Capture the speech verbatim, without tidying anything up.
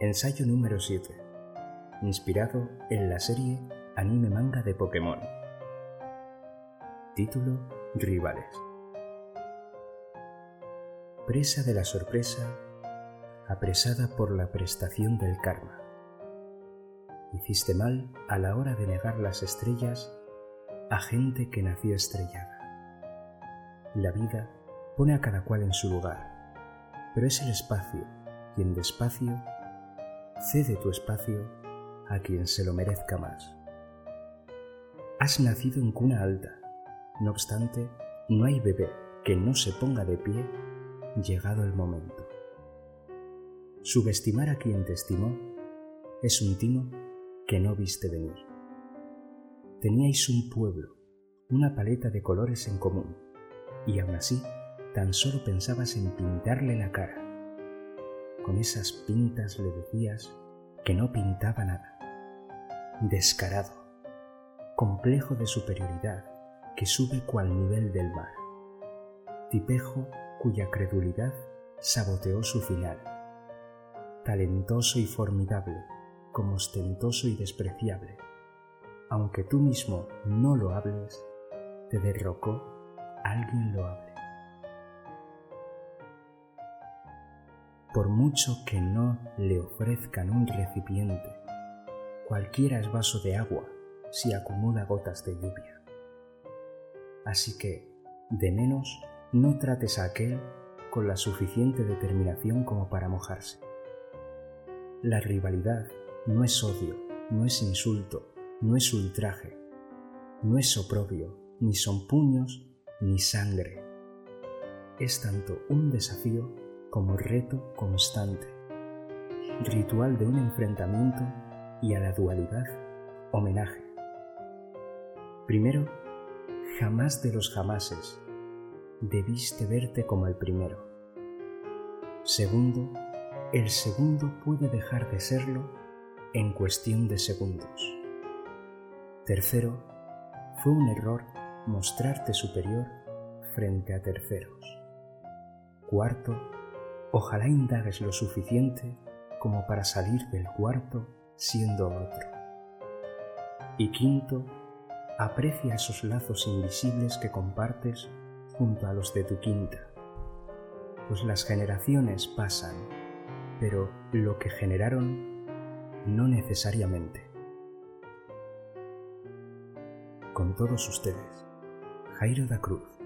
Ensayo número siete, inspirado en la serie anime manga de Pokémon. Título: Rivales. Presa de la sorpresa, apresada por la prestación del karma. Hiciste mal a la hora de negar las estrellas a gente que nació estrellada. La vida pone a cada cual en su lugar, pero es el espacio quien despacio cede tu espacio a quien se lo merezca más. Has nacido en cuna alta, no obstante, no hay bebé que no se ponga de pie llegado el momento. Subestimar a quien te estimó es un timo que no viste venir. Teníais un pueblo, una paleta de colores en común, y aún así tan solo pensabas en pintarle la cara. Con esas pintas le decías que no pintaba nada. Descarado, complejo de superioridad que sube cual nivel del mar. Tipejo cuya credulidad saboteó su final. Talentoso y formidable, como ostentoso y despreciable. Aunque tú mismo no lo hables, te derrocó alguien loable. Por mucho que no le ofrezcan un recipiente, cualquiera es vaso de agua si acumula gotas de lluvia. Así que, de menos, no trates a aquel con la suficiente determinación como para mojarse. La rivalidad no es odio, no es insulto, no es ultraje, no es oprobio, ni son puños, ni sangre. Es tanto un desafío como reto constante, ritual de un enfrentamiento y a la dualidad, homenaje. Primero, jamás de los jamases, debiste verte como el primero. Segundo, el segundo puede dejar de serlo en cuestión de segundos. Tercero, fue un error mostrarte superior frente a terceros. Cuarto, ojalá indagues lo suficiente como para salir del cuarto siendo otro. Y quinto, aprecia esos lazos invisibles que compartes junto a los de tu quinta, pues las generaciones pasan, pero lo que generaron no necesariamente. Con todos ustedes, Jairo da Cruz.